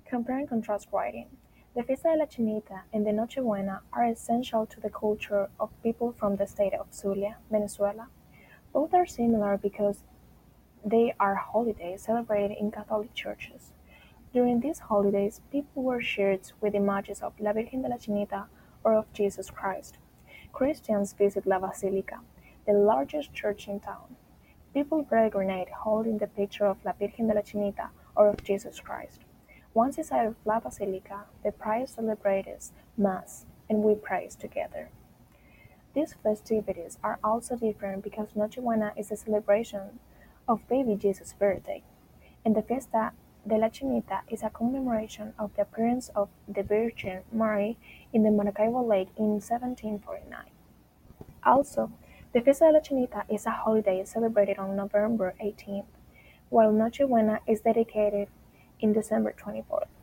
Compare and contrast writing. The Fiesta de la Chinita and the Nochebuena are essential to the culture of people from the state of Zulia, Venezuela. Both are similar because they are holidays celebrated in Catholic churches. During these holidays, people wear shirts with images of La Virgen de la Chinita or of Jesus Christ. Christians visit La Basilica, the largest church in town. People peregrinate holding the picture of La Virgen de la Chinita or of Jesus Christ. Once inside of La Basilica, the priest celebrates Mass and we praise together. These festivities are also different because Nochebuena is a celebration of baby Jesus' birthday, and the Fiesta de la Chinita is a commemoration of the appearance of the Virgin Mary in the Maracaibo Lake in 1749. Also, the Fiesta de la Chinita is a holiday celebrated on November 18th, while Nochebuena is dedicated in December 24th.